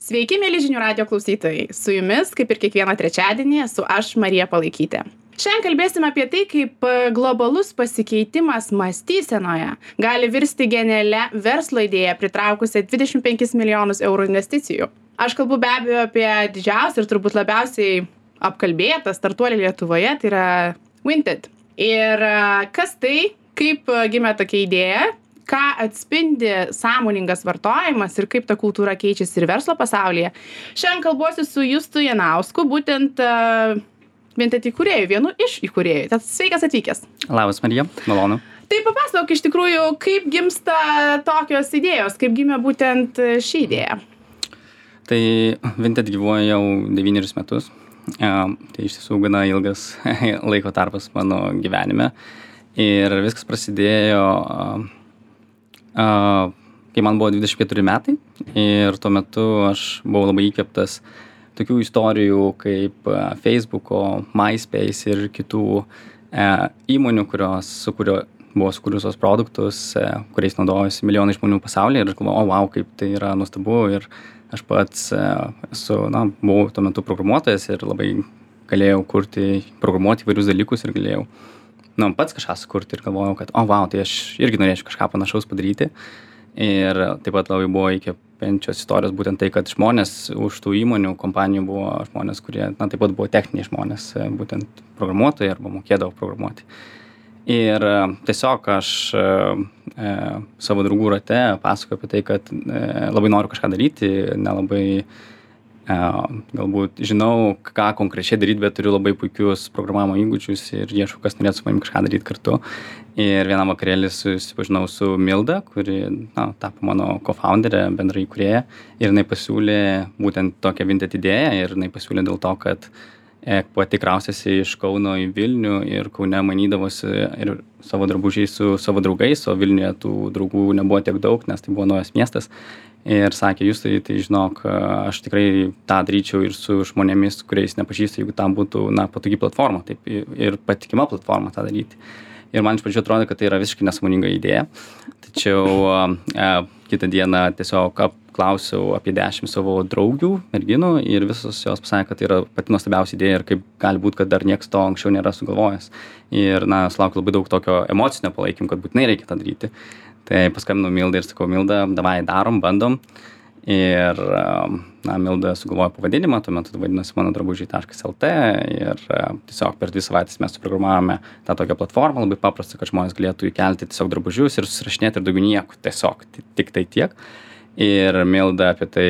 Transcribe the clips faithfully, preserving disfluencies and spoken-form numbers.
Sveiki, mėly žinių radio klausytojai. Su jumis, kaip ir kiekvieną trečiadienį, esu aš, Marija Palaikytė. Šiandien kalbėsime apie tai, kaip globalus pasikeitimas mąstysenoje gali virsti genialia verslo idėja, pritraukusią dvidešimt penkis milijonus eurų investicijų. Aš kalbu be abejo apie didžiausią ir turbūt labiausiai apkalbėtą startuolį Lietuvoje, tai yra Vinted. Ir kas tai, kaip gimė tokia idėja, ką atspindi sąmoningas vartojimas ir kaip ta kultūra keičiasi ir verslo pasaulyje. Šiandien kalbuosi su Justu Janausku, būtent uh, Vinted įkūrėjų, vienu iš įkūrėjų. Tad sveikas atvykęs. Labas, Marija, malonu. Tai papasakok iš tikrųjų, kaip gimsta tokios idėjos, kaip gimė būtent ši idėja. Tai Vinted gyvuoja jau devynerius metus. Uh, tai iš tiesų gana ilgas laiko tarpas mano gyvenime. Ir viskas prasidėjo... Uh, Uh, kai man buvo dvidešimt keturi metai ir tuo metu aš buvau labai įkvėptas tokių istorijų kaip uh, Facebooko, MySpace ir kitų uh, įmonių, kurios sukurio, buvo sukūrusios produktus, uh, kuriais naudojosi milijonai žmonių pasaulyje ir aš galvojau, o wow, kaip tai yra nuostabu ir aš pats uh, esu, na, buvau tuo metu programuotojas ir labai galėjau kurti, programuoti įvairius dalykus ir galėjau nu, pats kažką sukurti ir galvojau, kad, o, wow, tai aš irgi norėčiau kažką panašaus padaryti. Ir taip pat labai buvo įkvepiančios istorijos būtent tai, kad žmonės už tų įmonių, kompanijų buvo žmonės, kurie, na, taip pat buvo techniniai žmonės, būtent programuotojai arba mokėdavo programuoti. Ir tiesiog aš e, savo draugų rate pasakoju apie tai, kad e, labai noriu kažką daryti, nelabai Uh, galbūt žinau, ką konkrečiai daryti, bet turiu labai puikius programavimo įgūdžius ir ieškau, kas norėtų su manim kažką daryti kartu. Ir vieną vakarėlį susipažinau su Milda, kuri na, tapo mano co-founderė, bendra įkūrėja. Ir jinai pasiūlė būtent tokią Vinted idėją ir jinai pasiūlė dėl to, kad e, pati kraustėsi iš Kauno į Vilnių ir Kaune manydavosi ir savo drabužiai su savo draugais, o Vilniuje tų draugų nebuvo tiek daug, nes tai buvo naujas miestas. Ir sakė, jūs tai, tai žinok, aš tikrai tą daryčiau ir su žmonėmis, kuriais nepažįstu, jeigu tam būtų, na, patogi platforma, taip, ir patikima platforma tą daryti. Ir man iš pradžių atrodo, kad tai yra visiškai nesąmoninga idėja. Tačiau e, kitą dieną tiesiog apklausiau apie dešimt savo draugių, merginų, ir visos jos pasakė, kad tai yra pati nuostabiausia idėja ir kaip gali būti, kad dar niekas to anksčiau nėra sugalvojęs. Ir, na, sulaukiu labai daug tokio emocinio palaikymo, kad būtinai reikia tą daryti. Tai paskambinau Mildai ir sakau, Milda, davai darom, bandom. Ir, na, Milda sugalvojo pavadinimą, tuo metu vadinosi mano drabužiai taškas lt ir tiesiog per dvi savaitės mes suprogramavome tą tokią platformą, labai paprasta, kad žmonės galėtų įkelti tiesiog drabužius ir susirašinėti ir daugiau nieko, tiesiog tik tai tiek. Ir Milda apie tai,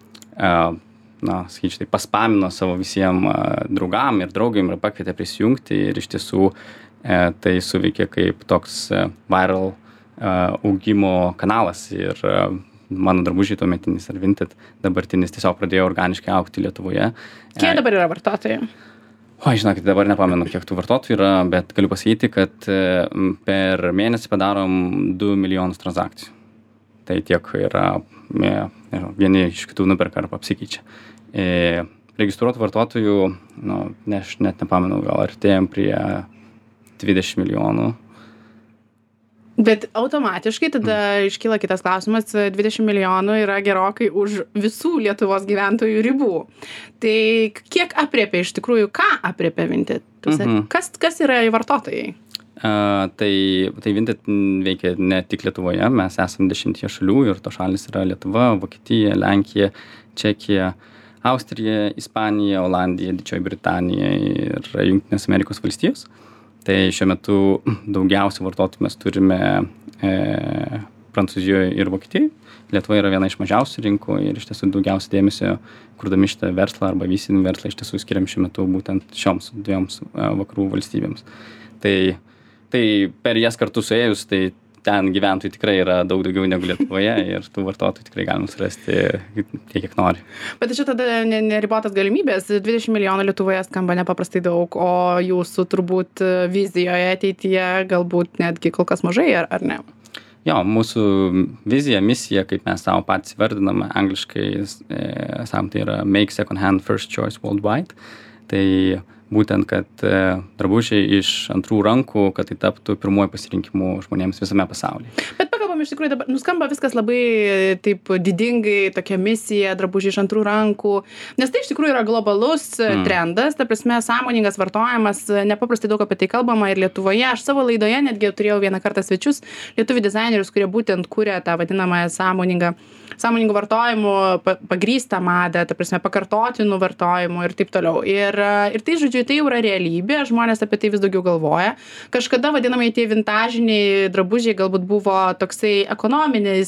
na, sakyčiau, tai paspamino savo visiems draugam ir draugiam ir pakvietė prisijungti ir iš tiesų tai suveikė kaip toks viral augimo kanalas ir mano drabužiai tuometinis ar Vinted dabartinis tiesiog pradėjo organiškai augti Lietuvoje. Kiek dabar yra vartotojų? O, žinokit, dabar nepamenu, kiek tų vartotojų yra, bet galiu pasakyti, kad per mėnesį padarom du milijonus transakcijų. Tai tiek yra, nežinau, vieni iš kitų nuperka arba apsikeičia. E, registruotų vartotojų, nu, ne, aš net nepamenu, gal artėjom prie dvidešimt milijonų. Bet automatiškai tada iškyla kitas klausimas, dvidešimt milijonų yra gerokai už visų Lietuvos gyventojų ribų. Tai kiek apriepia iš tikrųjų, ką apriepia Vinted? Mhm. Kas, kas yra vartotojai? Uh, tai, tai Vinted veikia ne tik Lietuvoje, mes esame dešimtyje šalių ir to šalis yra Lietuva, Vokietija, Lenkija, Čekija, Austrija, Ispanija, Olandija, Didžioji Britanija ir Jungtinės Amerikos valstijos. Tai šiuo metu daugiausiai vartotojų mes turime e, Prancūzijoje ir Vokietijoje. Lietuva yra viena iš mažiausių rinkų ir iš tiesų daugiausiai dėmesio, kurdami šitą verslą arba vystydami verslą, iš tiesų skiriam šiuo metu būtent šioms dviems e, vakarų valstybėms. Tai, tai per jas kartu suėjus, tai ten gyventojų tikrai yra daug daugiau negu Lietuvoje ir tų vartotojų tikrai galima surasti tiek, kiek nori. Bet čia tada neribotas galimybės, dvidešimt milijonų Lietuvoje skamba nepaprastai daug, o jūsų turbūt vizijoje ateityje galbūt netgi kol kas mažai, ar, ar ne? Jo, mūsų vizija, misija, kaip mes savo patys vardiname, angliškai, e, sakom, tai yra Make Second Hand First Choice Worldwide. Tai būtent, kad drabužiai iš antrų rankų, kad tai taptų pirmuoju pasirinkimu žmonėms visame pasaulyje. Bet pakalbam iš tikrųjų dabar, nuskamba viskas labai taip didingai, tokia misija, drabužiai iš antrų rankų, nes tai iš tikrųjų yra globalus mm. trendas, ta prasme, sąmoningas vartojimas, nepaprastai daug apie tai kalbama ir Lietuvoje. Aš savo laidoje netgi turėjau vieną kartą svečius, lietuvių dizainerius, kurie būtent kūrė tą vadinamąją sąmoningą, sąmoningų vartojimų pagrįstą madą, ta prasme, pakartotinų vartojimų ir taip toliau. Ir, ir tai, žodžiu, tai jau yra realybė, žmonės apie tai vis daugiau galvoja. Kažkada vadinamai tie vintažiniai drabužiai galbūt buvo toksai ekonominis,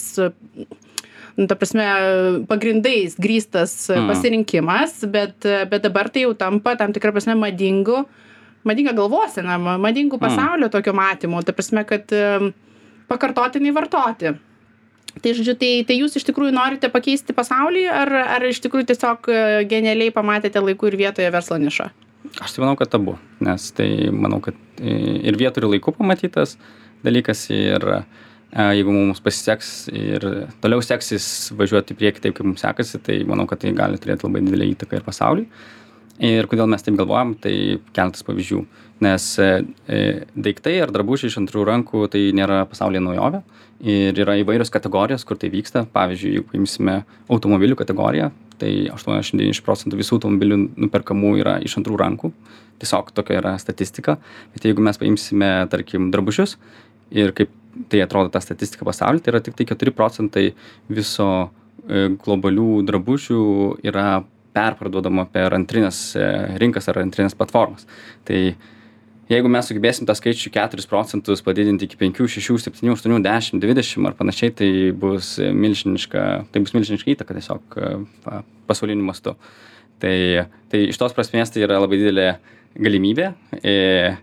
nu, ta prasme, pagrindais grįstas mm. pasirinkimas, bet, bet dabar tai jau tampa tam tikrą prasme madingu, madinga galvosena, madingų pasaulio mm. tokio matymo, ta prasme, kad pakartotinai vartoti. Tai, žodžiu, tai, tai jūs iš tikrųjų norite pakeisti pasaulį, ar, ar iš tikrųjų tiesiog genialiai pamatėte laiku ir vietoje verslo nišą? Aš tai manau, kad abu, nes tai manau, kad ir vietoj ir laiku pamatytas dalykas ir jeigu mums pasiseks ir toliau seksis važiuoti į priekį taip, kaip mums sekasi, tai manau, kad tai gali turėti labai didelę įtaką ir pasauliui. Ir kodėl mes taip galvojam, tai keletas pavyzdžių, nes daiktai ar drabužiai iš antrų rankų tai nėra pasaulyje naujovė ir yra įvairios kategorijos, kur tai vyksta. Pavyzdžiui, jeigu paimsime automobilių kategoriją, tai aštuoniasdešimt devyni procentų visų automobilių nuperkamų yra iš antrų rankų. Tiesiog tokia yra statistika. Bet jeigu mes paimsime, tarkim, drabužius ir kaip tai atrodo ta statistika pasaulyje, tai yra tik tai keturi procentai viso globalių drabužių yra perparduodama per antrinės rinkas ar antrinės platformas. Tai jeigu mes sugebėsim tą skaičių keturis procentus padidinti iki penkių, šešių, septynių, aštuonių, dešimt, dvidešimt ar panašiai, tai bus milžiniška, tai bus milžiniška įtaka tiesiog pasauliniu mastu. Tai, tai iš tos prasmės tai yra labai didelė galimybė. E,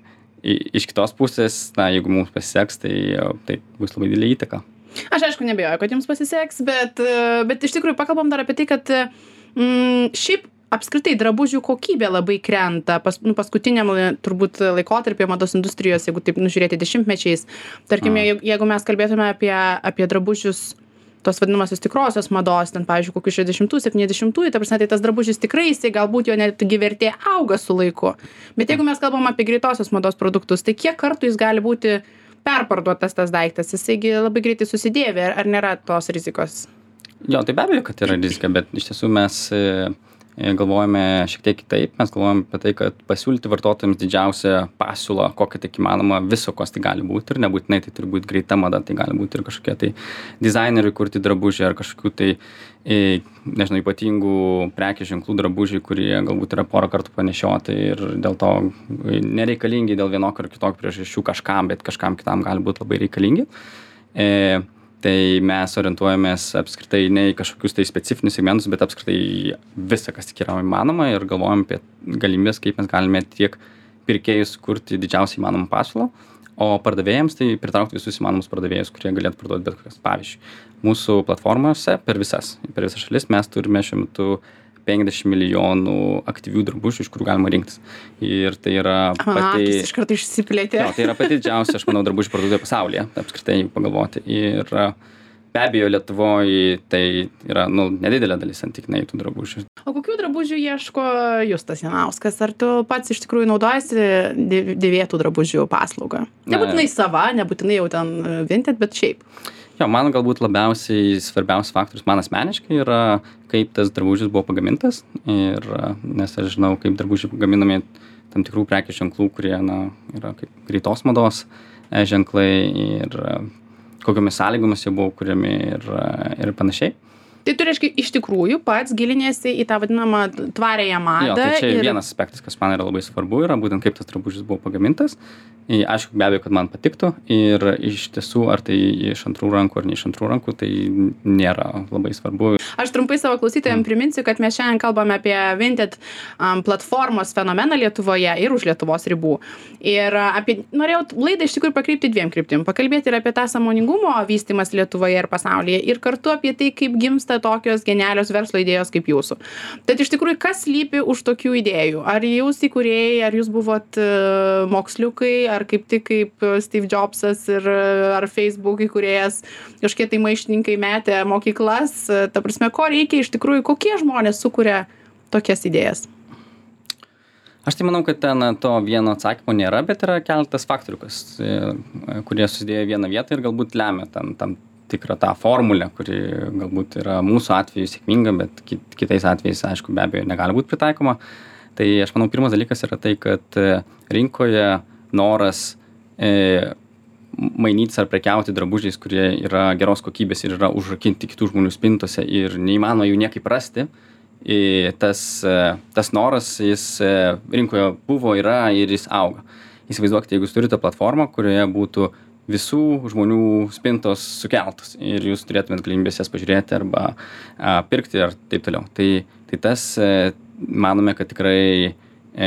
iš kitos pusės, na, jeigu mums pasiseks, tai, tai bus labai didelė įtaka. Aš aišku nebijoju, kad jums pasiseks, bet, bet iš tikrųjų pakalbam dar apie tai, kad mm, šiaip apskritai drabužių kokybė labai krenta pas, nu, paskutiniam turbūt laikotarpio mados industrijos, jeigu taip nužiūrėti dešimtmečiais. Tarkime, mm. jeigu mes kalbėtume apie, apie drabužius tos vadinamosios tikrosios mados, ten, pavyzdžiui, kokių šešiasdešimtų, septyniasdešimtų, ta prasme, tai tas drabužis tikrai, jisai galbūt jo netgi vertė auga su laiku. Bet jeigu mes kalbam apie greitosios mados produktus, tai kiek kartų jis gali būti perparduotas tas daiktas, jisaigi labai greitai susidėvi, ar, ar nėra tos rizikos? Jo, tai be abejo, kad yra rizika, bet iš tiesų mes galvojame šiek tiek kitaip. Mes galvojame apie tai, kad pasiūlyti vartotojams didžiausią pasiūlą, kokią tik įmanoma, viso, kas tai gali būti, ir nebūtinai tai turi būti greita mada, tai gali būti ir kažkokie tai dizaineriai kurti drabužiai, ar kažkokių tai, nežinau, ypatingų prekės ženklų drabužiai, kurie galbūt yra porą kartų panešioti ir dėl to nereikalingi dėl vienokio ar kitokio priežasčių kažkam, bet kažkam kitam gali būti labai reikalingi. E, Tai mes orientuojamės apskritai ne į kažkokius tai specifinius segmentus, bet apskritai visą, kas tik yra įmanoma, ir galvojam apie galimybės, kaip mes galime tiek pirkėjus kurti didžiausiai įmanomą pasiūlą, o pardavėjams tai pritraukti visus įmanomus pardavėjus, kurie galėtų parduoti bet kokias. Pavyzdžiui, mūsų platformose per visas, per visas šalis mes turime šiuo metu penkiasdešimt milijonų aktyvių drabužių, iš kurių galima rinktis. Ir tai yra pati... Aha, iš karto išsiplėtė. Jo, tai yra pati didžiausia, aš manau, drabužių parduotuvė pasaulyje, apskritai pagalvoti. Ir be abejo, Lietuvoje tai yra, nu, nedidelė dalis santykinai tų drabužių. O kokių drabužių ieško Justas Janauskas? Ar tu pats iš tikrųjų naudojasi dėvėtų drabužių paslaugą? Nebūtinai sava, nebūtinai jau ten Vinted, bet šiaip. Jo, man galbūt labiausiai svarbiausias faktorius man asmeniškai yra, kaip tas drabužis buvo pagamintas. Ir, nes aš žinau, kaip drabužiai pagaminami tam tikrų prekės ženklų, kurie, na, yra kaip greitos mados ženklai ir kokiomis sąlygomis jie buvo kuriami ir, ir panašiai. Tai tu reiškia, iš tikrųjų pats gilinėsi į tą vadinamą tvariąją madą. Jo, tai čia ir... vienas aspektas, kas man yra labai svarbu, yra būtent kaip tas drabužis buvo pagamintas. Aišku, be abejo, kad man patiktų, ir iš tiesų, ar tai iš antrų rankų ar ne iš antrų rankų, tai nėra labai svarbu. Aš trumpai savo klausytojams priminsiu, kad mes šiandien kalbame apie Vinted um, platformos fenomeną Lietuvoje ir už Lietuvos ribų. Ir apie, norėjau laidą iš tikrųjų pakreipti dviem kryptim. Pakalbėti ir apie tą sąmoningumo vystymas Lietuvoje ir pasaulyje, ir kartu apie tai, kaip gimsta tokios genialios verslo idėjos kaip jūsų. Tad iš tikrųjų, kas slypi už tokių idėjų? Ar jūs įkūrėjai, ar jūs buvot uh, moksliukai, ar kaip tik kaip Steve Jobsas ir ar Facebook įkūrėjas, kažkiek tai maištininkai metė mokyklas? Ta prasme, ko reikia iš tikrųjų, kokie žmonės sukuria tokias idėjas? Aš tai manau, kad ten to vieno atsakymo nėra, bet yra keletas faktorių, kas, kurie susidėjo vieną vietą ir galbūt lemia tam, tam tikrą tą formulę, kuri galbūt yra mūsų atveju sėkminga, bet kitais atvejais, aišku, be abejo negali būti pritaikoma. Tai aš manau, pirmas dalykas yra tai, kad rinkoje noras e, mainytis ar prekiauti drabužiais, kurie yra geros kokybės ir yra užrakinti kitų žmonių spintose ir neįmanoma jų niekaip rasti, e, tas, e, tas noras, jis e, rinkoje buvo, yra ir jis auga. Įsivaizduokite, jeigu jūs turite platformą, kurioje būtų visų žmonių spintos sukeltos ir jūs turėtumėt galimybės jas pažiūrėti arba a, pirkti ar taip toliau. Tai, tai tas, e, manome, kad tikrai e,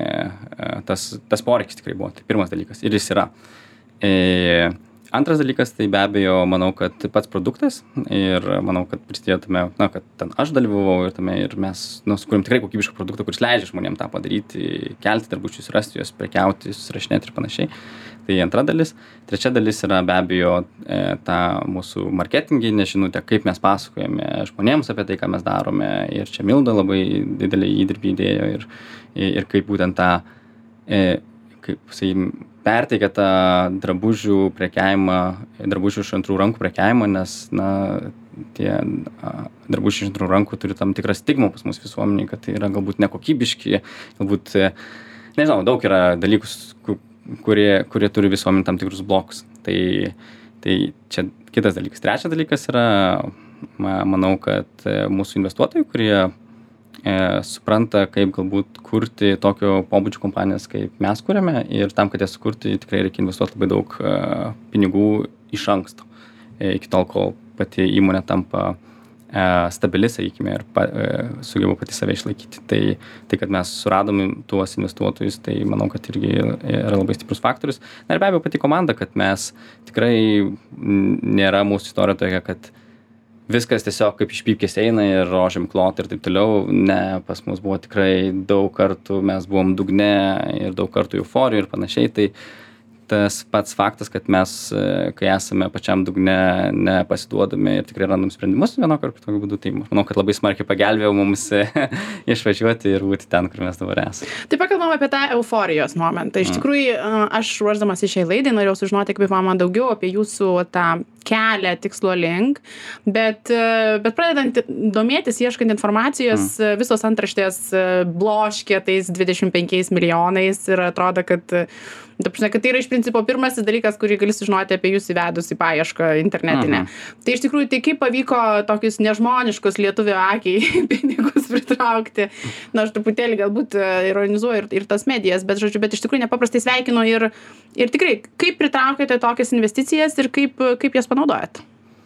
tas, tas poreikis tikrai buvo. Tai pirmas dalykas ir jis yra. E, Antras dalykas, tai be abejo, manau, kad pats produktas ir manau, kad prisidėtume, na, kad ten aš dalyvavau ir tame ir mes, nu, sukūrėm tikrai kokybišką produktą, kuris leidžia žmonėm tą padaryti, kelti drabužius, rasti juos, prekiauti, susirašinėti ir panašiai. Tai antra dalis. Trečia dalis yra be abejo e, ta mūsų marketinginė žinutė, kaip mes pasakojame žmonėms apie tai, ką mes darome. Ir čia Milda labai didelį įdirbį įdėjo ir, ir kaip būtent tą, e, kaip, sakykim, perteikia tą drabužių prekiavimą, drabužių iš antrų rankų prekiavimą, nes, na, tie a, drabužiai iš antrų rankų turi tam tikrą stigmą pas mus visuomeniai, kad tai yra galbūt nekokybiški, galbūt, nežinau, daug yra dalykus, kurie, kurie turi visuomenį tam tikrus blokus. Tai, tai čia kitas dalykas. Trečias dalykas yra, manau, kad mūsų investuotojai, kurie E, supranta, kaip galbūt kurti tokio pobūdžio kompanijas, kaip mes kuriame ir tam, kad jas sukurti, tikrai reikia investuoti labai daug e, pinigų iš anksto, e, iki tol, kol pati įmonė tampa e, stabili, sakykime, ir pa, e, sugeba pati save išlaikyti. Tai, tai, kad mes suradome tuos investuotojus, tai manau, kad irgi yra labai stiprus faktorius. Na ir be abejo pati komanda, kad mes tikrai nėra mūsų istorija tokia, kad viskas tiesiog kaip iš pypkės eina ir rožėm klot ir taip toliau. Ne, pas mus buvo tikrai daug kartų, mes buvom dugne ir daug kartų euforijų ir panašiai. Tai tas pats faktas, kad mes, kai esame pačiam dugne, nepasiduodame ir tikrai randam sprendimus vienokio ar kitokio būdu, tai manau, kad labai smarkiai pagelbėjo mums išvažiuoti ir būti ten, kur mes dabar esame. Tai pakalbam apie tą euforijos momentą. Iš tikrųjų, aš ruošdamas į šiai laidai norėjau sužinoti, kaip įmanoma daugiau apie jūsų tą kelią tikslo link, bet, bet pradedant domėtis, ieškant informacijos, mm. visos antraštės bloškė tais dvidešimt penkiais milijonais ir atrodo, kad, ta prasme, kad tai yra iš principo pirmasis dalykas, kurį gali sužinoti apie jūs įvedus į paiešką internetinę. Mm-hmm. Tai iš tikrųjų, tai kaip pavyko tokius nežmoniškus lietuvio akiai pinigus pritraukti? Na, aš truputėlį galbūt ironizuoju ir, ir tas medijas, bet, žodžiu, bet iš tikrųjų nepaprastai sveikinu ir, ir tikrai, kaip pritraukėte tokias investicijas ir kaip, kaip jas panaudojat?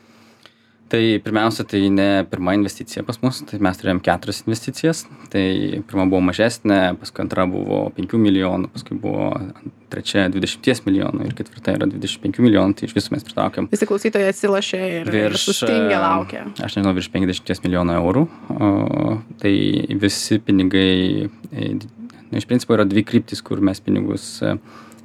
Tai pirmiausia, tai ne pirma investicija pas mus, tai mes turėjom keturias investicijas. Tai pirma buvo mažesnė, paskui antra buvo penkių milijonų, paskui buvo trečia dvidešimt milijonų ir ketvirta yra dvidešimt penkių milijonų, tai iš viso mes pritraukėm. Visi klausytojai atsilošė ir, ir sustingę laukia. Aš nežinau, virš penkiasdešimt milijonų eurų. O, tai visi pinigai, na, iš principo yra dvi kryptis, kur mes pinigus e,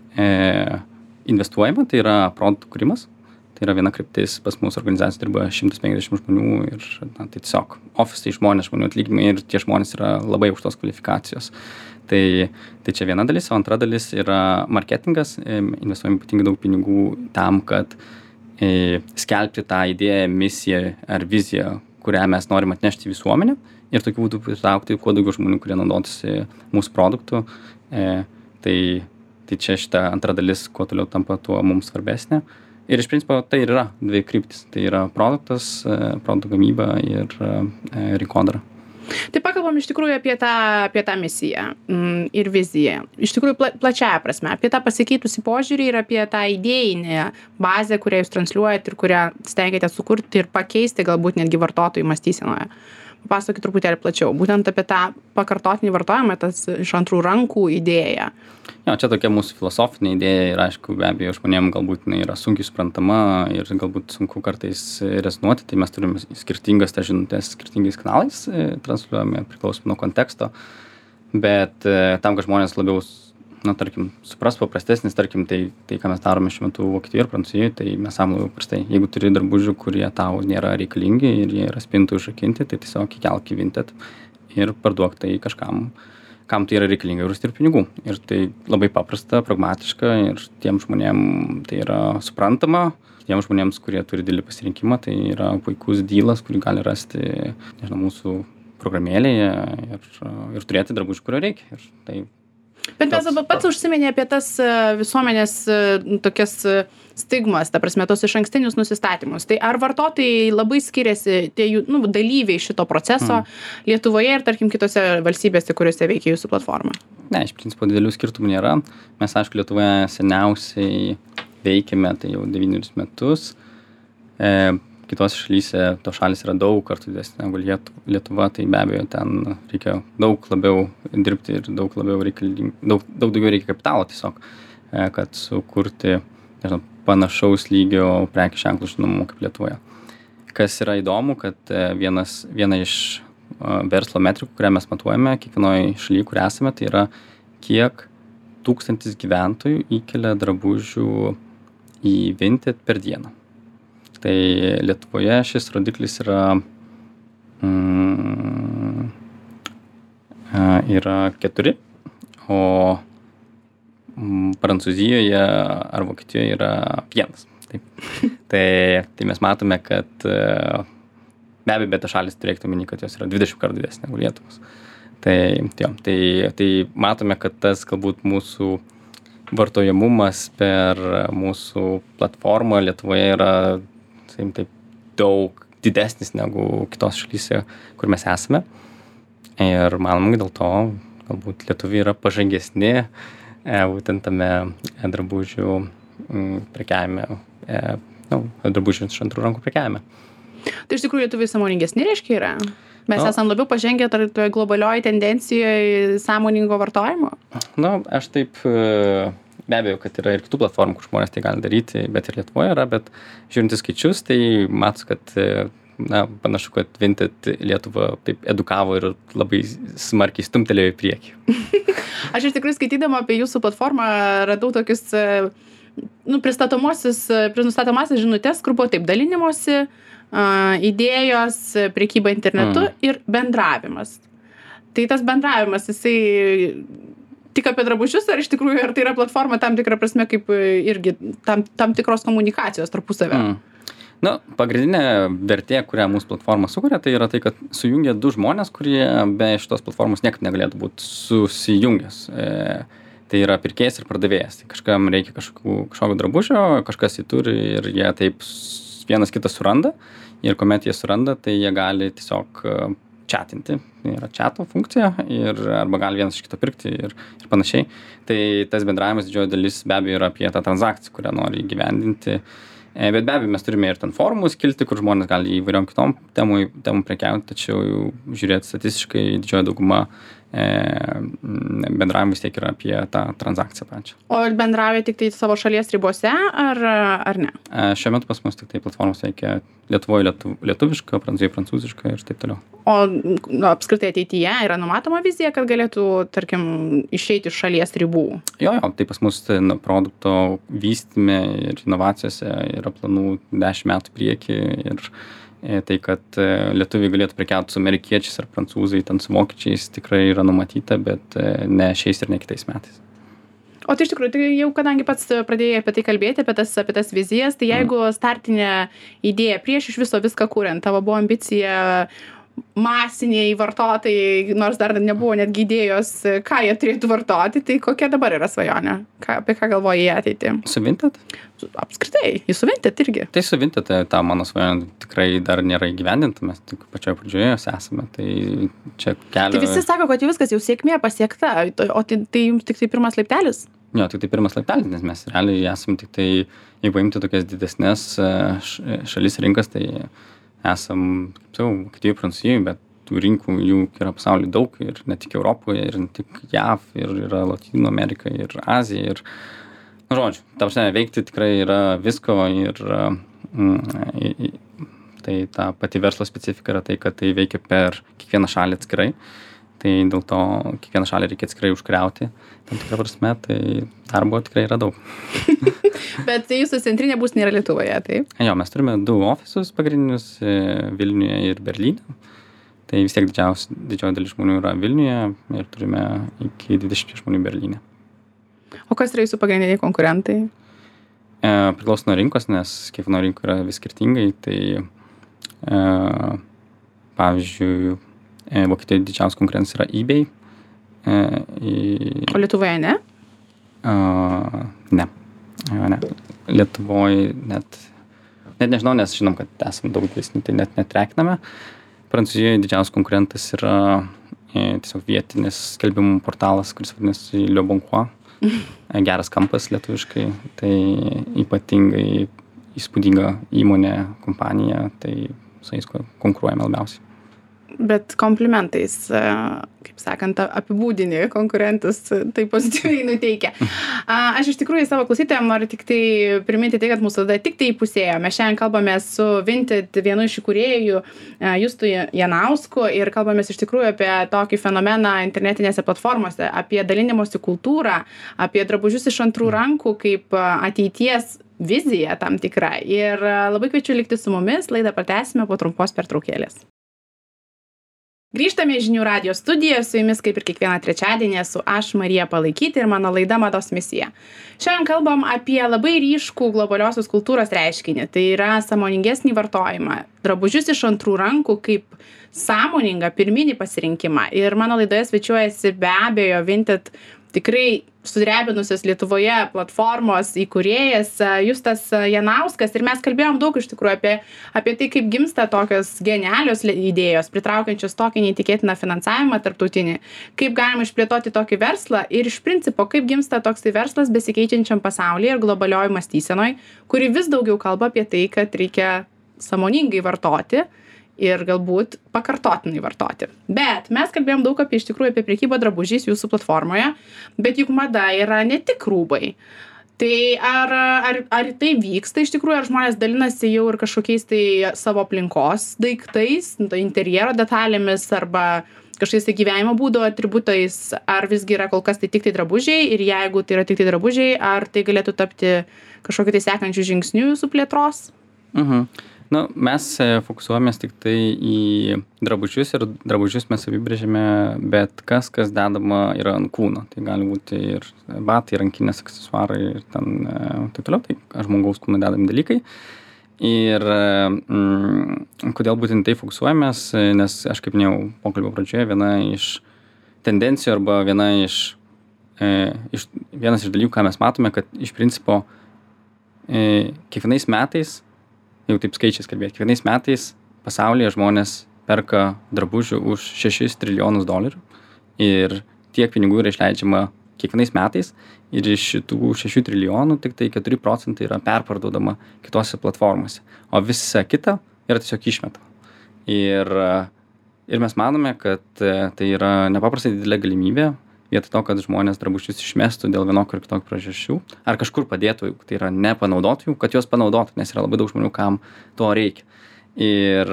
investuojame, tai yra produktų kūrimas. Tai yra viena kryptis, pas mūsų organizacijos dirba šimtas penkiasdešimt žmonių ir na, tai tiesiog ofisai žmonės, žmonių atlyginimai ir tie žmonės yra labai aukštos kvalifikacijos. Tai, tai čia viena dalis, o antra dalis yra marketingas. Investuojame ypatingai daug pinigų tam, kad e, skelbti tą idėją, misiją ar viziją, kurią mes norim atnešti į visuomenę ir tokiu būdu pritraukti kuo daugiau žmonių, kurie naudotųsi mūsų produktų. E, tai, tai čia šita antra dalis, kuo toliau tampa, tuo mums svarbesnė. Ir iš principo tai ir yra dvi kryptis. Tai yra produktas, produktų gamyba ir rinkodara. Tai pakalbam iš tikrųjų apie tą, apie tą misiją ir viziją. Iš tikrųjų pla, plačiaja prasme, apie tą pasikeitusi požiūrį ir apie tą idėjinę bazę, kurią jūs transliuojat ir kurią stengiate sukurti ir pakeisti galbūt netgi vartotojų mąstysenoje. Papasakokit truputėlį plačiau, būtent apie tą pakartotinį vartojimą, tas iš antrų rankų idėją. Jo, čia tokia mūsų filosofinė idėja ir aišku, be abejo, žmonėm galbūt jinai yra sunkiai suprantama ir galbūt sunku kartais rezonuoti, tai mes turime skirtingas tas žinutės skirtingais kanalais, transliuojame priklausomai nuo konteksto, bet tam, kad žmonės labiau, na, tarkim, supras paprastesnis, tarkim, tai, tai ką mes darome šiuo metu Vokietijoje ir Prancūzijoje, tai mes sakom labiau prastai. Jeigu turi drabužių, kurie tau nėra reikalingi ir jie yra spintų užrakinti, tai tiesiog įkelk į Vinted ir parduok tai kažkam, kam tai yra reikalinga ir uždirbti pinigų. Ir tai labai paprasta, pragmatiška ir tiem žmonėm tai yra suprantama. Tiem žmonėms, kurie turi didelį pasirinkimą, tai yra puikus dylas, kurį gali rasti, nežinau, mūsų programėlėje ir, ir turėti drabužių, kurio reikia. Ir tai Bet mes dabar pats užsiminė apie tas visuomenės tokias stigmas, ta prasme, tos išankstinius nusistatymus. Tai ar vartotojai labai skiriasi, tie jų nu, dalyviai šito proceso mm. Lietuvoje ir, tarkim, kitose valstybėse, kuriuose veikia jūsų platforma? Ne, iš principo didelių skirtumų nėra. Mes, aišku, Lietuvoje seniausiai veikiame, tai jau devynerius metus. E, Kitos šalyse to šalis yra daug kartų didesnė negu Lietuva, tai be abejo ten reikia daug labiau dirbti ir daug labiau reikalinga, daug, daug daugiau reikia kapitalo tiesiog, kad sukurti, nežinau, panašaus lygio prekių ženklų žinomumą kaip Lietuvoje. Kas yra įdomu, kad vienas, viena iš verslo metrikų, kurią mes matuojame kiekvienoje šalyje, kur esame, tai yra kiek tūkstantis gyventojų įkelia drabužių į Vinted per dieną. Tai Lietuvoje šis rodiklis yra, mm, yra keturi, o mm, Prancūzijoje ar Vokietijoje yra vienas. Taip. tai, tai mes matome, kad be abejo, bet šalis turėtų omeny, kad jos yra dvidešimt kartų didesnė negu Lietuvos. Tai, tai, tai, tai matome, kad tas galbūt mūsų vartojamumas per mūsų platformą Lietuvoje yra taip daug didesnis negu kitos šalyse, kur mes esame. Ir manom, dėl to galbūt lietuviai yra pažangesni e, būtent tame drabužių prekiavime, e, nu, drabužių iš antrų rankų prekiavime. Tai iš tikrųjų lietuviai sąmoningesni reiškia yra? Mes no. esam labiau pažengę toje globalioje tendencijoje sąmoningo vartojimo? Na, no, aš taip... E, Be abejo, kad yra ir kitų platformų, kur žmonės tai gali daryti, bet ir Lietuvoje yra, bet žiūrint į skaičius, tai matos, kad na, panašu, kad Vinted Lietuvą taip edukavo ir labai smarkiai stumtelėjo į priekį. Aš iš tikrųjų skaitydama apie jūsų platformą radau tokius nu, pristatomosius, pristatomasias žinutės, kur buvo taip dalinimosi, idėjos, prekyba internetu mm. ir bendravimas. Tai tas bendravimas, jisai tik apie drabužius, ar iš tikrųjų, ar tai yra platforma tam tikra prasme, kaip irgi tam, tam tikros komunikacijos tarpusavio? Mm. Na, pagrindinė vertė, kurią mūsų platforma sukuria, tai yra tai, kad sujungia du žmonės, kurie be šitos platformos niekaip negalėtų būti susijungęs. E, tai yra pirkėjas ir pardavėjas. Tai kažkam reikia kažkokių, kažkokio drabužio, kažkas jį turi ir jie taip vienas kitą suranda. Ir kuomet jie suranda, tai jie gali tiesiog chatinti, yra chato funkcija ir arba gali vienas iš kito pirkti ir, ir panašiai. Tai tas bendravimas didžioji dalis be abejo yra apie tą transakciją, kurią nori įgyvendinti. Bet be abejo mes turime ir ten forumus kilti, kur žmonės gali įvairiom kitom temų, temų prekiauti, tačiau žiūrėti statistiškai didžioji dauguma e, bendravimai vis tiek yra apie tą transakciją pačią. O bendravė tik tai savo šalies ribose ar, ar ne? E, šiuo metu pas mus tik tai platformos veikia Lietuvoje lietu, lietuviška, Prancūzijoje prancūziška ir taip toliau. O nu, apskritai ateityje yra numatoma vizija, kad galėtų, tarkim, išeiti iš šalies ribų? Jo, jo, tai pas mus nu, produkto vystyme ir inovacijose yra planų dešimt metų priekį ir e, tai, kad e, lietuviai galėtų prekiauti su amerikiečiais ar prancūzai, ten su vokiečiais tikrai yra numatyta, bet e, ne šiais ir ne kitais metais. O tai iš tikrųjų, tai jau kadangi pats pradėjai apie tai kalbėti, apie tas, apie tas vizijas, tai jeigu startinė idėja prieš iš viso viską kuriant, tavo buvo ambicija masiniai vartotojai, nors dar nebuvo netgi idėjos, ką jie turėtų vartoti, tai kokia dabar yra svajonė? Ką, apie ką galvoji į ateitį? Su Vinted? Apskritai, į su Vinted irgi. Tai su Vinted, tai ta mano svajonė tikrai dar nėra įgyvendinta, mes tik pačioje pradžioje jos esame, tai čia kelio... Tai visi sako, kad jau viskas jau sėkmė pasiekta, o tai, tai jums tik tai pirmas laiptelis? Jo, tik tai pirmas laiptelis, nes mes realiai esame tik tai, jeigu paimti tokias didesnės šalis rinkas, tai esam, kaip sakau, Vokietijoje, Prancūzijoje, bet tų rinkų jų yra pasaulyje daug ir ne tik Europoje, ir ne tik J A V, ir yra Latino Amerika, ir Azija, ir, nu, žodžiu, ta prasme, veikti tikrai yra visko ir mm, tai ta pati verslo specifika yra tai, kad tai veikia per kiekvieną šalį atskirai. Tai dėl to kiekvieną šalį reikia atskirai užkariauti, tam tikrą prasme, tai darbo tikrai yra daug. Bet jūsų centrinė būstinė yra Lietuvoje, taip? Jo, mes turime du ofisus pagrindinius Vilniuje ir Berlyne. Tai vis tiek didžiaus, didžioji dalis žmonių yra Vilniuje ir turime iki dvidešimt žmonių Berlyne. O kas yra jūsų pagrindiniai konkurentai? E, priklauso nuo rinkos, nes kiekvieno rinko yra vis skirtingai. Tai e, pavyzdžiui, e, Vokietijoje didžiausias konkurentas yra eBay. E, į... O Lietuvoje ne? E, ne. E, ne. Lietuvoje net, net nežinau, nes žinom, kad esame daug didesni, tai net netrekiname. Prancūzijoje didžiausias konkurentas yra e, tiesiog vietinis skelbimų portalas, kuris vadinasi Le Bon Coin. E, geras kampas lietuviškai, tai ypatingai įspūdinga įmonė, kompanija, tai su jais konkuruojame labiausiai. Bet komplimentais, e, kaip sakant, apibūdini konkurentus, tai pozityviai nuteikia. A, aš iš tikrųjų savo klausytojams noriu tik tai priminti tai, kad mūsų tada tik tai įpusėjo. Mes šiandien kalbame su Vinted, vienu iš įkūrėjų, e, Justu Janausku, ir kalbame iš tikrųjų apie tokį fenomeną internetinėse platformose, apie dalinimosi kultūrą, apie drabužius iš antrų rankų kaip ateities vizija tam tikra. Ir labai kviečiu likti su mumis, laidą pratęsime po trumpos pertraukėlės. Grįžtame į Žinių radijo studiją, su jumis kaip ir kiekvieną trečiadienį esu aš, Marija Palaikytė, ir mano laida Mados misija. Šiandien kalbam apie labai ryškų globaliosios kultūros reiškinį, tai yra sąmoningesnį vartojimą, drabužius iš antrų rankų kaip sąmoningą pirminį pasirinkimą. Ir mano laidoje svečiuojasi be abejo Vinted tikrai sudrebinusios Lietuvoje platformos įkūrėjas Justas Janauskas, ir mes kalbėjom daug iš tikrųjų apie, apie tai, kaip gimsta tokios genialios idėjos, pritraukiančios tokį neįtikėtiną finansavimą tarptautinį, kaip galima išplėtoti tokį verslą ir iš principo, kaip gimsta toksai verslas besikeičiančiam pasaulyje ir globalioj mąstysenoj, kuri vis daugiau kalba apie tai, kad reikia sąmoningai vartoti ir galbūt pakartotinai vartoti. Bet mes kalbėjom daug apie iš tikrųjų apie prekybą drabužiais jūsų platformoje, bet juk mada yra ne tik rūbai. Tai ar, ar, ar tai vyksta iš tikrųjų, ar žmonės dalinasi jau ir kažkokiais tai savo aplinkos daiktais, tai interjero detalėmis arba kažkokiais tai gyvenimo būdo atributais, ar visgi yra kol kas tai tik tai drabužiai, ir jeigu tai yra tik tai drabužiai, ar tai galėtų tapti kažkokiu tai sekančiu žingsniu jūsų plėtros? Mhm. Nu, mes fokusuojamės tik tai į drabužius, ir drabužius mes apibrėžiame bet kas, kas dedama yra ant kūno. Tai gali būti ir batai, rankinės, aksesuarai ir ten taip toliau, tai žmogaus kūno dedami dalykai. Ir mm, kodėl būtent tai fokusuojamės, nes aš kaip minėjau pokalbio pradžioje, viena iš tendencijų arba viena iš, e, iš, vienas iš dalykų, ką mes matome, kad iš principo e, kiekvienais metais, jau taip skaičiais kalbėti, kiekvienais metais pasaulyje žmonės perka drabužių už šešis trilijonus dolerių, ir tiek pinigų yra išleidžiama kiekvienais metais, ir iš šitų šešių trilijonų tik tai keturi procentai yra perparduodama kitose platformose, o visa kita yra tiesiog išmetama. Ir, ir mes manome, kad tai yra nepaprastai didelė galimybė, vietoj to, kad žmonės drabužius išmestų dėl vienokio ir kitokio priežasčių, ar kažkur padėtų, tai yra nepanaudotų, kad juos panaudotų, nes yra labai daug žmonių, kam to reikia. Ir,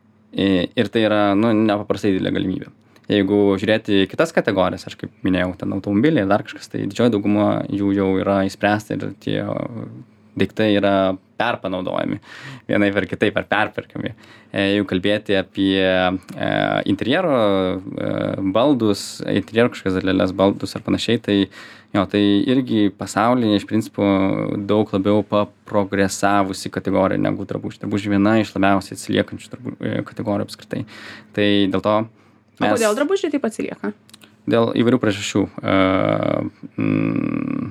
ir tai yra, nu, nepaprastai didelė galimybė. Jeigu žiūrėti kitas kategorijas, aš kaip minėjau, ten automobiliai, dar kažkas, tai didžioji dauguma jų jau yra įspręsta ir tie daiktai yra perpanaudojami vienaip ar kitaip, ar perperkami. Jeigu kalbėti apie e, interjero e, baldus, interjero kažkokias dalelės baldus ar panašiai, tai, jo, tai irgi pasaulyje iš principo daug labiau paprogresavusi kategorija negu drabužiai. Drabužiai viena iš labiausiai atsiliekančių drabu, kategorijų apskritai. Tai dėl to mes... O kodėl drabužiai taip atsilieka? Dėl įvairių priežasčių. E, mm,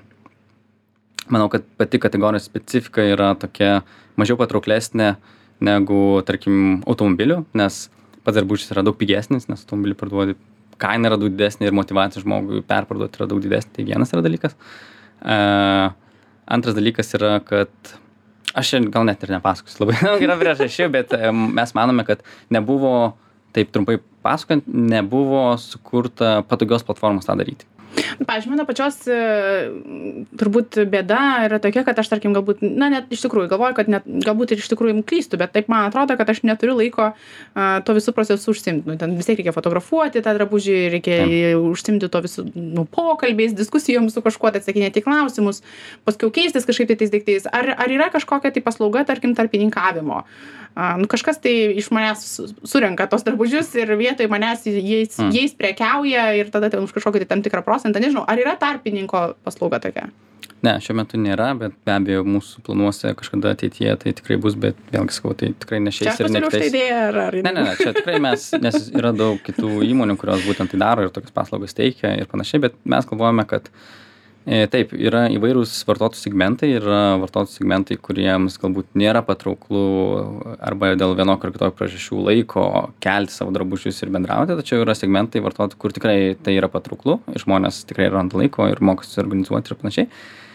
Manau, kad pati kategorijos specifika yra tokia mažiau patrauklesnė negu, tarkim, automobilių, nes pats drabužis yra daug pigesnis, nes automobilį parduodi, kaina yra daug didesnė ir motyvacija žmogui perparduoti yra daug didesnė. Tai vienas yra dalykas. Uh, antras dalykas yra, kad aš gal net ir nepasakosiu labai yra priežasčių, bet um, mes manome, kad nebuvo, taip trumpai pasakant, nebuvo sukurta patogios platformos tą daryti. Pavyzdžiui, mano pačios turbūt bėda yra tokia, kad aš, tarkim, galbūt, na, net iš tikrųjų galvoju, kad net, galbūt ir iš tikrųjų klystu, bet taip man atrodo, kad aš neturiu laiko uh, to visų procesų užsimti. Nu, ten vis tiek reikia fotografuoti tą drabužį, reikia ja. užsimti to visų nu, pokalbiais, diskusijom su kažkuo, atsakinėti klausimus, paskui keistis kažkaip tai tais daiktais. Ar, ar yra kažkokia tai paslauga, tarkim, tarpininkavimo? nu, kažkas tai iš manęs surenka tos drabužius ir vietoj manęs jais, mm. jais prekiauja ir tada ten už kažkokį tai tam tikrą procentą, nežinau, ar yra tarpininko paslauga tokia? Ne, šiuo metu nėra, bet be abejo mūsų planuose kažkada ateityje tai tikrai bus, bet vėlgi sakau, tai tikrai nešiais ir nekitais. Čia idėja, ar, ar... Ne, ne, ne, čia tikrai mes, nes yra daug kitų įmonių, kurios būtent tai daro ir tokias paslaugas teikia ir panašiai, bet mes galvojame, kad e, taip, yra įvairūs vartotojų segmentai, yra vartotojų segmentai, kuriems galbūt nėra patrauklų arba dėl vienokio ar kitokio priežasčių laiko kelti savo drabužius ir bendrauti, tačiau yra segmentai vartotojų, kur tikrai tai yra patrauklu, žmonės tikrai randa laiko ir mokosi organizuoti ir panašiai.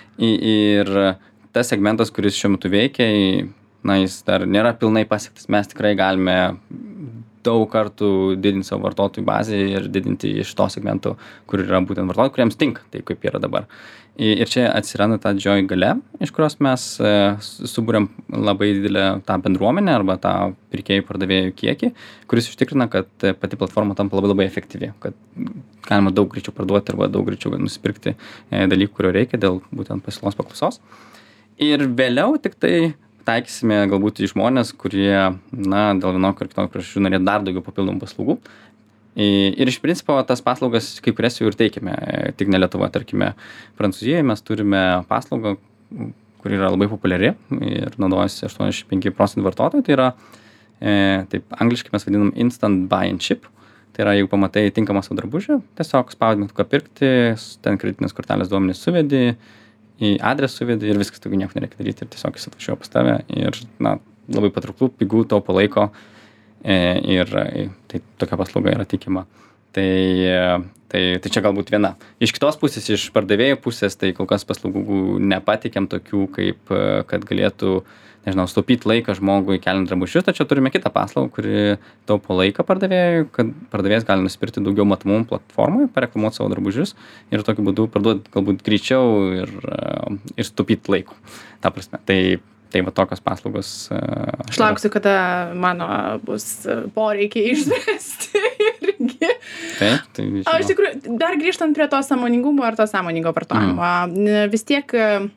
Ir tas segmentas, kuris šiuo metu veikia, na, jis dar nėra pilnai pasiektas. Mes tikrai galime daug kartų didinti savo vartotojų bazę ir didinti iš to segmento, kur yra būtent vartotojai, kuriems tinka tai, kaip yra dabar. Ir čia atsiranda ta didžioji galia, iš kurios mes suburiam labai didelę tą bendruomenę arba tą pirkėjų pardavėjų kiekį, kuris užtikrina, kad pati platforma tampa labai labai efektyvi, kad galima daug greičiau parduoti arba daug greičiau nusipirkti dalykų, kurio reikia dėl būtent pasiūlos paklausos. Ir vėliau tik tai taikysime galbūt į žmonės, kurie, na, dėl vienokio ar kitokio priežasčių norėtų dar daugiau papildomų paslaugų. Ir iš principo tas paslaugas kai kurias jau ir teikiame, tik ne Lietuvoje, tarkime, Prancūzijoje mes turime paslaugą, kuri yra labai populiari ir naudojasi aštuoniasdešimt penki procentai vartotojų, tai yra, e, taip, angliškai mes vadinam instant buy and ship, tai yra, jeigu pamatai tinkamą savo drabužį, tiesiog spaudi mygtuką pirkti, ten kreditinės kortelės duomenys suvedi, į adresą suvedi ir viskas, daugiau nieko nereikia daryti ir tiesiog jis atvažiuoja pas tave ir, na, labai patrauklų, pigų, taupo laiko. Ir tai tokia paslauga yra tikima. Tai, tai, tai čia galbūt viena. Iš kitos pusės, iš pardavėjų pusės, tai kol kas paslaugų nepateikiam tokių, kaip kad galėtų, nežinau, sutaupyti laiką žmogui keliant drabužius, tačiau turime kitą paslaugą, kuri taupo laiką pardavėjui, kad pardavėjas gali nusipirkti daugiau matomumų platformoje, pareklamuoti savo drabužius ir tokiu būdu parduoti galbūt greičiau ir, ir sutaupyti laiko. Ta prasme. Tai Tai va tokios paslaugos. Aš lauksiu, kada mano bus poreikiai išspręsti irgi. Taip, tai žinau. O iš tikrųjų, dar grįžtant prie to sąmoningumo ar to sąmoningo vartojimo, mm. vis tiek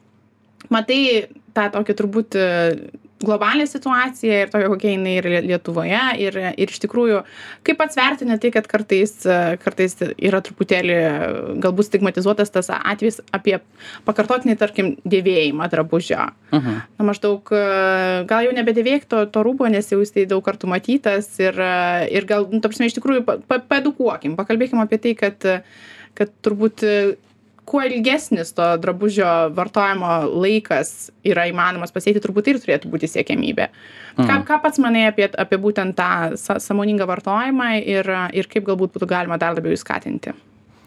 matai tą tokį turbūt globalią situaciją ir tokia, kokia jinai ir Lietuvoje. Ir, ir iš tikrųjų, kaip pats vertini tai, kad kartais, kartais yra truputėlį galbūt stigmatizuotas tas atvejis apie pakartotinį, tarkim, dėvėjimą drabužio. Uh-huh. Na, maždaug, gal jau nebedėvėk to, to rūbo, nes jau jis tai daug kartų matytas ir, ir gal, nu, ta prasme, iš tikrųjų, pa, pa, paedukuokim, pakalbėkim apie tai, kad, kad turbūt kuo ilgesnis to drabužio vartojimo laikas yra įmanomas pasiekti, turbūt ir turėtų būti siekiamybė. Mhm. Ką, ką pats manai apie, apie būtent tą sąmoningą vartojimą ir, ir kaip galbūt būtų galima dar labiau įskatinti?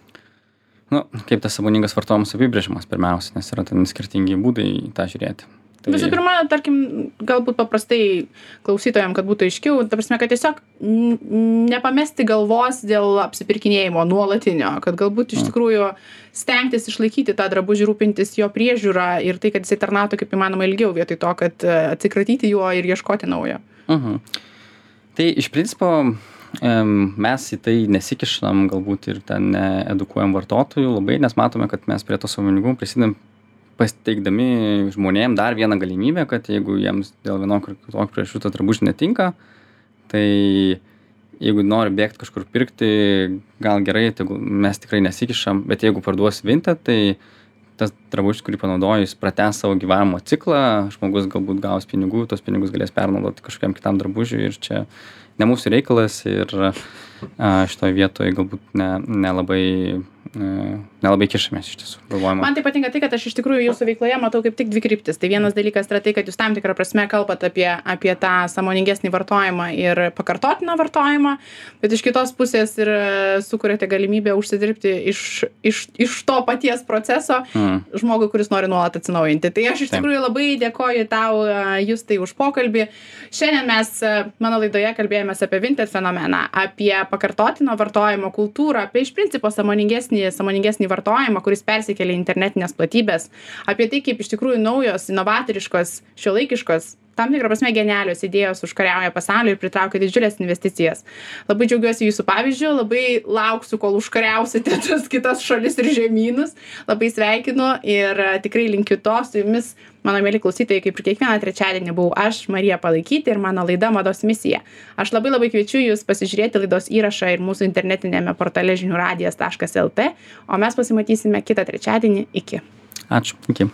Nu, kaip tas sąmoningas vartojimas apibrėžimas pirmiausia, nes yra ten skirtingi būdai tą žiūrėti. Tai... Visų pirma, tarkim, galbūt paprastai klausytojams, kad būtų aiškiau, ta prasme, kad tiesiog nepamesti galvos dėl apsipirkinėjimo nuolatinio, kad galbūt iš tikrųjų stengtis išlaikyti tą drabužį, rūpintis jo priežiūrą ir tai, kad jisai tarnautų kaip įmanoma ilgiau, vietoj to, kad atsikratyti juo ir ieškoti naujo. Uh-huh. Tai iš principo mes į tai nesikišam galbūt ir ten edukuojam vartotojų labai, nes matome, kad mes prie to sąmoningumo prisidedam pasteikdami žmonėm dar vieną galimybę, kad jeigu jiems dėl vienokio ar kitokio priežasčių tas drabužis netinka, tai jeigu nori bėgti kažkur pirkti, gal gerai, tai mes tikrai nesikišam, bet jeigu parduos Vinted, tai tas drabužis, kurį panaudoja, jis pratęs savo gyvenimo ciklą, žmogus galbūt gaus pinigų, tos pinigus galės pernaudoti kažkokiam kitam drabužiui ir čia ne mūsų reikalas ir šitoje vietoje galbūt ne, nelabai nelabai kišamės iš tiesų galvojimo. Man tai patinka tai, kad aš iš tikrųjų jūsų veikloje matau kaip tik dvi kryptis. Tai vienas dalykas yra tai, kad jūs tam tikrą prasme kalbat apie, apie tą sąmoningesnį vartojimą ir pakartotiną vartojimą, bet iš kitos pusės ir sukuriate galimybę užsidirbti iš, iš, iš to paties proceso mm. žmogui, kuris nori nuolat atsinaujinti. Tai aš iš tikrųjų labai dėkoju tau, Justai, už pokalbį. Šiandien mes mano laidoje kalbėjomės apie Vinted fenomeną, apie pakartotino vartojimo kultūrą, apie iš principo sąmoningesnį sąmoningesnį vartojimą, kuris persikėlė į internetinės platybės, apie tai, kaip iš tikrųjų naujos, inovatoriškos, šiuolaikiškos tam tikra prasme genialios idėjos užkariauja pasaulį ir pritraukia didžiulės investicijas. Labai džiaugiuosi jūsų pavyzdžiu, labai lauksiu, kol užkariausite tas kitas šalis ir žemynus. Labai sveikinu ir tikrai linkiu to. Su jumis, mano mėly klausytojai, kaip ir kiekvieną trečiadienį buvau aš, Marija Palaikytė, ir mano laida Mados misija. Aš labai labai kviečiu jūs pasižiūrėti laidos įrašą ir mūsų internetinėme portale žinių radijas taškas lt, o mes pasimatysime kitą trečiadienį. Iki. Ačiū. Iki.